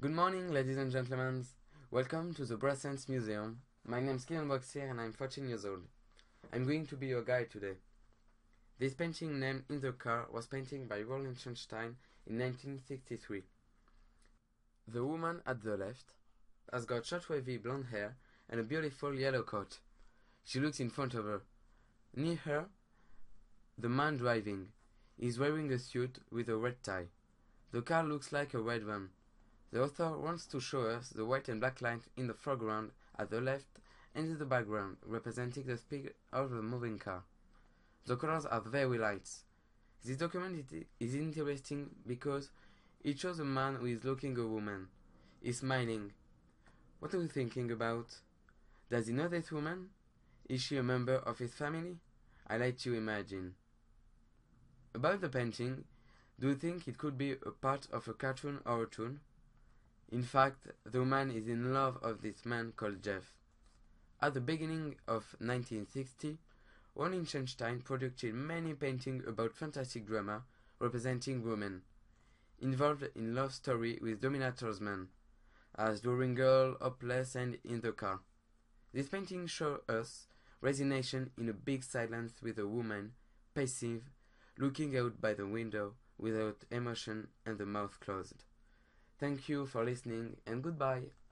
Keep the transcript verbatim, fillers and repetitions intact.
Good morning, ladies and gentlemen. Welcome to the Brassens Museum. My name is Kylian Boxier and I'm fourteen years old. I'm going to be your guide today. This painting named In the Car was painted by Roland Schoenstein in nineteen sixty-three. The woman at the left has got short wavy blonde hair and a beautiful yellow coat. She looks in front of her. Near her, the man driving is wearing a suit with a red tie. The car looks like a red van. The author wants to show us the white and black line in the foreground at the left and in the background, representing the speed of the moving car. The colors are very light. This document is interesting because it shows a man who is looking at a woman. He's smiling. What are you thinking about? Does he know this woman? Is she a member of his family? I let you imagine. About the painting, do you think it could be a part of a cartoon or a tune? In fact, the woman is in love with this man called Jeff. At the beginning of nineteen sixty, Roland Schoenstein produced many paintings about fantastic drama representing women, involved in love story with dominators men, as Drawing Girl, Hopeless and In the Car. This painting shows us resignation in a big silence with a woman, passive, looking out by the window without emotion and the mouth closed. Thank you for listening and goodbye.